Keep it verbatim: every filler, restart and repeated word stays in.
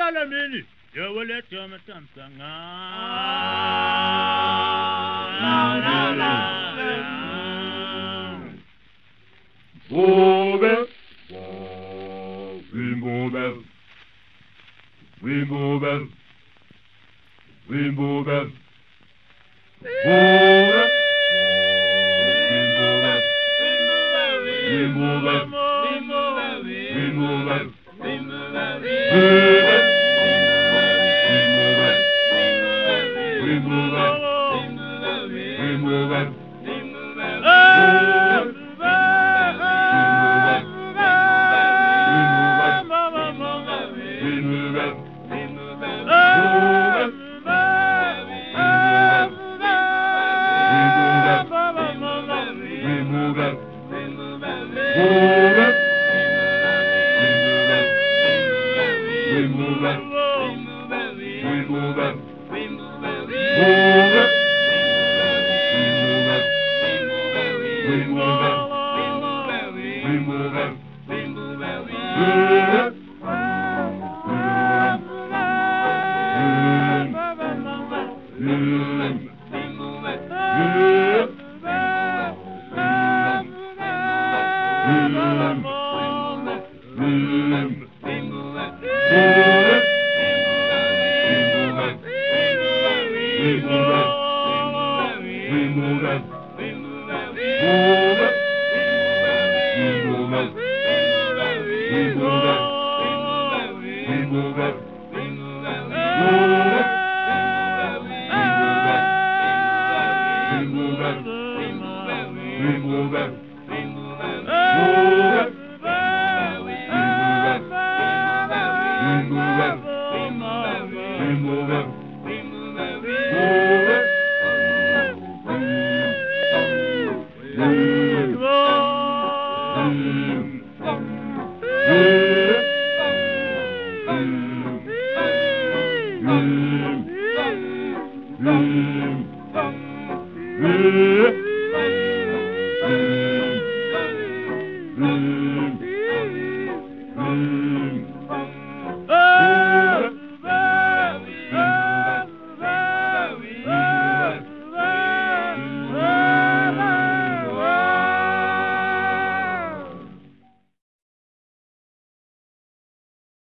العالمين يا ولد يا متمتنا Move we move it, we move it, we move it, move it, we move it, we move it, we move it, we move it, we move it, we move it. Mm-hmm.